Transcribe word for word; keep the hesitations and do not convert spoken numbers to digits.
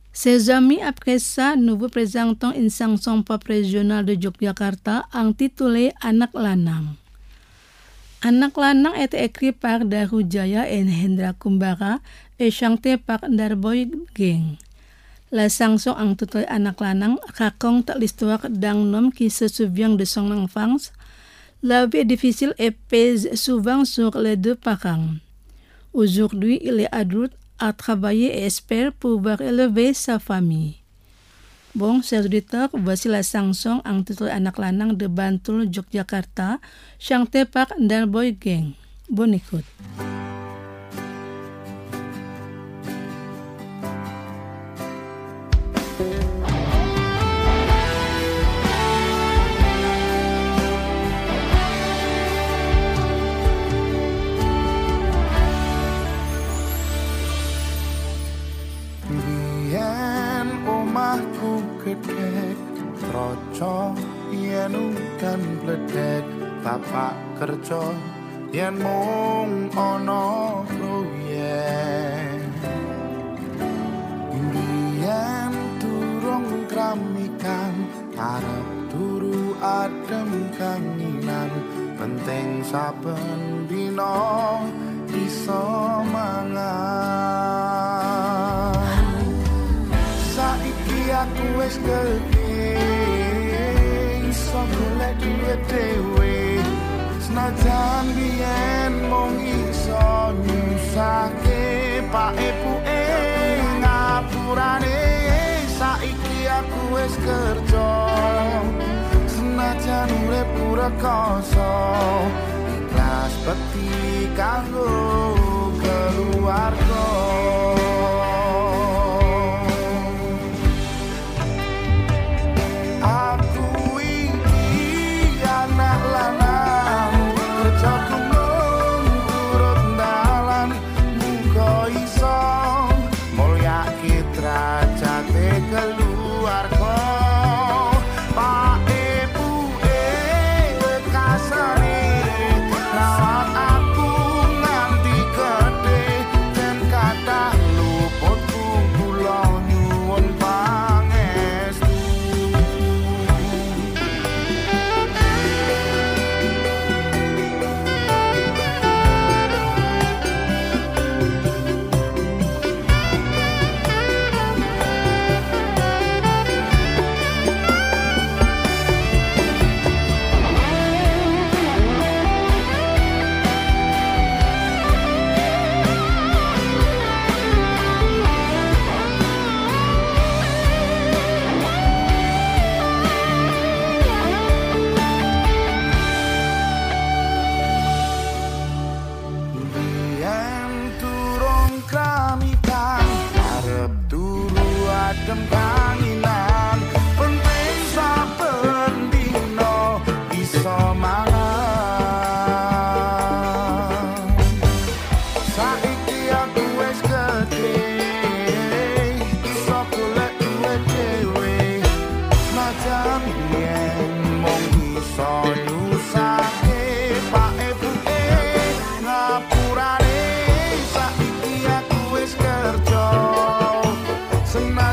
Ses amis après ça, nous vous présentons une chanson pop régionale de Yogyakarta intitulée Anak Lanang. Anak Lanang était écrit par Daru Jaya et Hendra Kumbara et chanté par Darboy Gang. La chanson intitulée Anak Lanang raconte l'histoire d'un homme qui se souvient de son enfance. La vie est difficile et pèse souvent sur les deux parents. Aujourd'hui, il est adulte, a travaillé et espère pouvoir élever sa famille. Bon, chers auditeurs, voici la chanson intitulée Anak Lanang de Bantul, Yogyakarta, chantée par Darboy Gang. Bonne écoute. Troco yen udan bledek tapak kerja yen mung ana proyek yen durung kramikan arep turu adem kanginan penting saben dina iso mangan saiki aku wis gedhe iso golek duit dhewe senajan biyen mung iso nyusahke pak epuke ngapurane saiki aku wis kerja senajan urip rekoso ikhlas bekti kanggo keluarga. Senang